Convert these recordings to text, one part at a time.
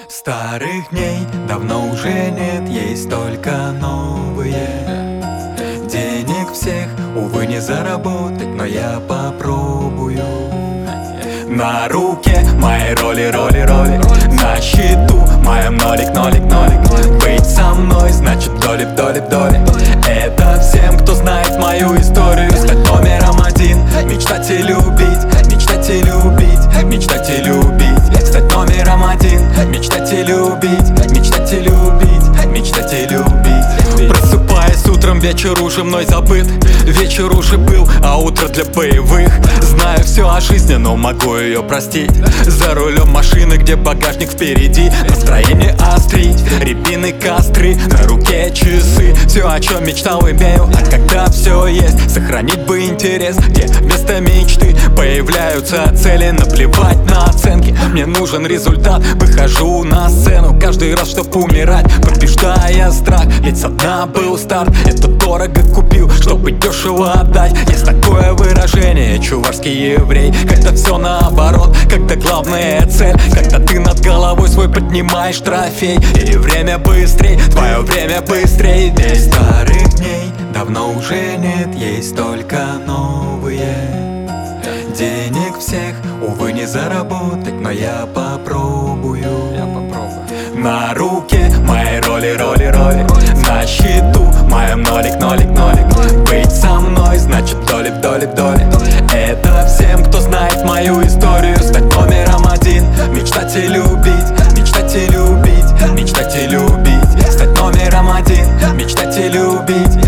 Старых дней давно уже нет, есть только новые. Денег всех, увы, не заработать, но я попробую. На руке мои роли, на счету моем нолик. Быть со мной значит доли в доле. Это всем, кто знает мою историю. Стать номером один, мечтать и любить. Стать номером один, мечтать и любить. Просыпаясь утром, вечер уже мной забыт. Вечер уже был, а утро для боевых. Знаю все о жизни, но могу ее простить. За рулем машины, где багажник впереди. Настроение острить, рябины костры. На руке часы, все о чем мечтал имею. А когда все есть, сохранить бы интерес. Где вместо мечты появляются цели. Наплевать на оценки, мне нужен результат. Выхожу на сцену каждый раз, чтоб умирать, побеждая страх. Ведь со дна был старт, это дорого купил, чтобы дешево отдать. Есть такое выражение, чувашский еврей. Когда все наоборот, когда главная цель. Когда ты над головой свой поднимаешь трофей. И время быстрей, твое время быстрей. Ведь старых дней давно уже нет, есть только новые. Денег всех, увы, не заработать, но я попробую. На руке мои роли, на счету моем нолик. Быть со мной значит доли в доле. Это всем, кто знает мою историю. Стать номером один, мечтать и любить. Стать номером один, мечтать и любить.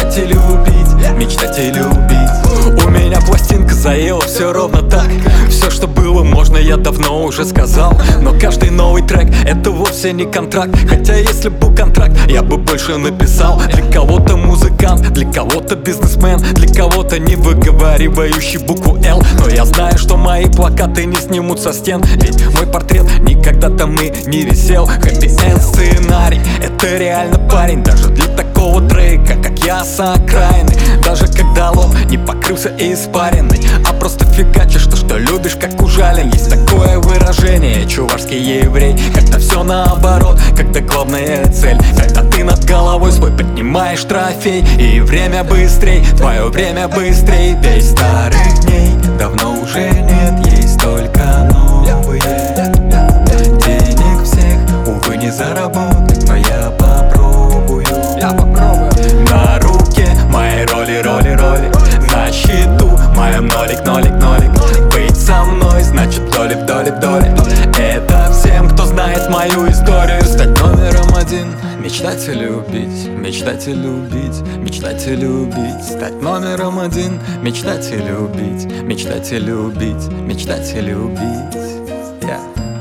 У меня пластинка заела, все ровно так. Все, что было можно, я давно уже сказал. Но каждый новый трек — это вовсе не контракт. Хотя если бы был контракт, я бы больше написал. Для кого-то музыкант, для кого-то бизнесмен, для кого-то не выговаривающий букву «Л». Но я знаю, что мои плакаты не снимут со стен. Ведь мой портрет никогда там и не висел. Хэппи-энд сценарий — это реально парень. Даже для такого трека, как я, с окраины. Даже когда лоб не покрылся испариной, а просто фигачишь то, что любишь, как ужален. Есть такое выражение, чувашский еврей. Когда все наоборот, когда главная цель. Когда ты над головой свой поднимаешь трофей. И время быстрей, твое время быстрей. Ведь старых дней давно уже нет, есть только новые. Денег всех, увы, не заработать, но я попробую. На руке мои роли, на счету моем нолик. Быть со мной значит доли в доле. Это всем, кто знает мою историю. Стать номером один, мечтать и любить. Стать номером один, мечтать и любить. Yeah.